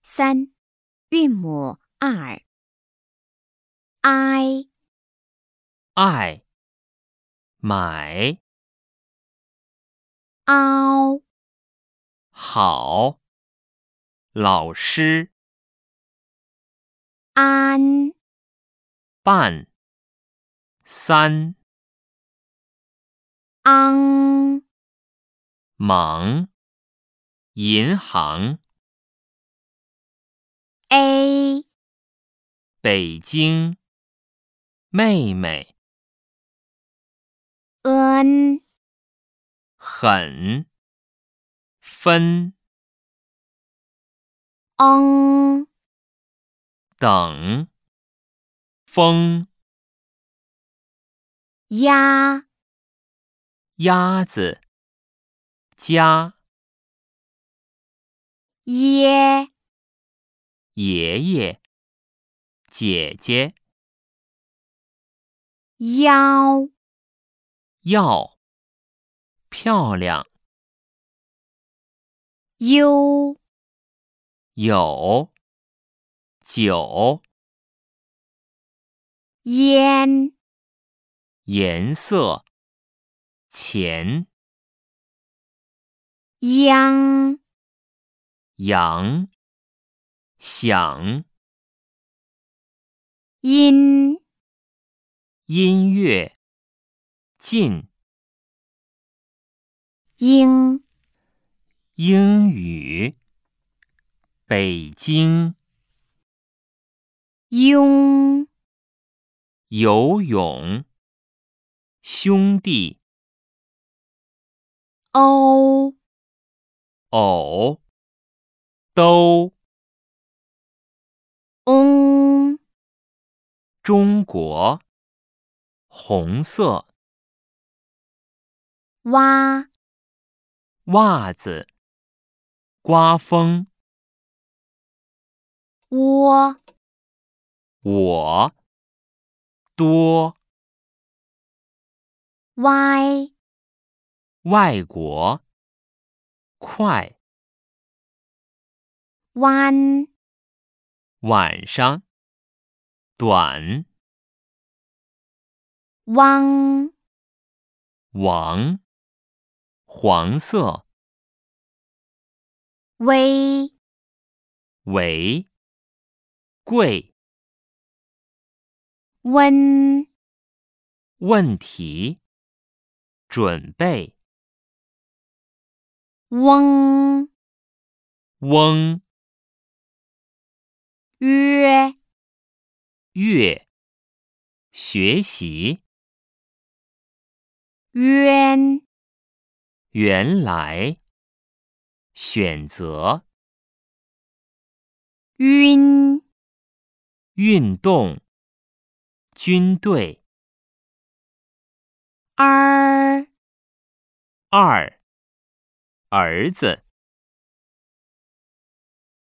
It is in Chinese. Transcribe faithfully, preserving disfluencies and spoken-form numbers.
三，韵母二 i 爱，买， 凹好，老师， 安办，三， 昂忙，银行， a 北京，妹妹， 恩很，分， 嗯等，风， 鸭鸭子，家， 耶爷爷，姐姐， 腰要，漂亮， 优有，酒， 烟颜色，钱， 央羊，想， 音音乐，进， 英英语，北京， 庸游泳，兄弟， 欧偶，都， 翁中国，红色， 蛙袜子，刮风， 窝我，多， 歪外国，快， 弯晚上，短， 汪王，黄色， 微为，贵， 温问题，准备， 翁翁， 约月，学习， 渊原来，选择， 晕运动，军队， 儿二，儿子。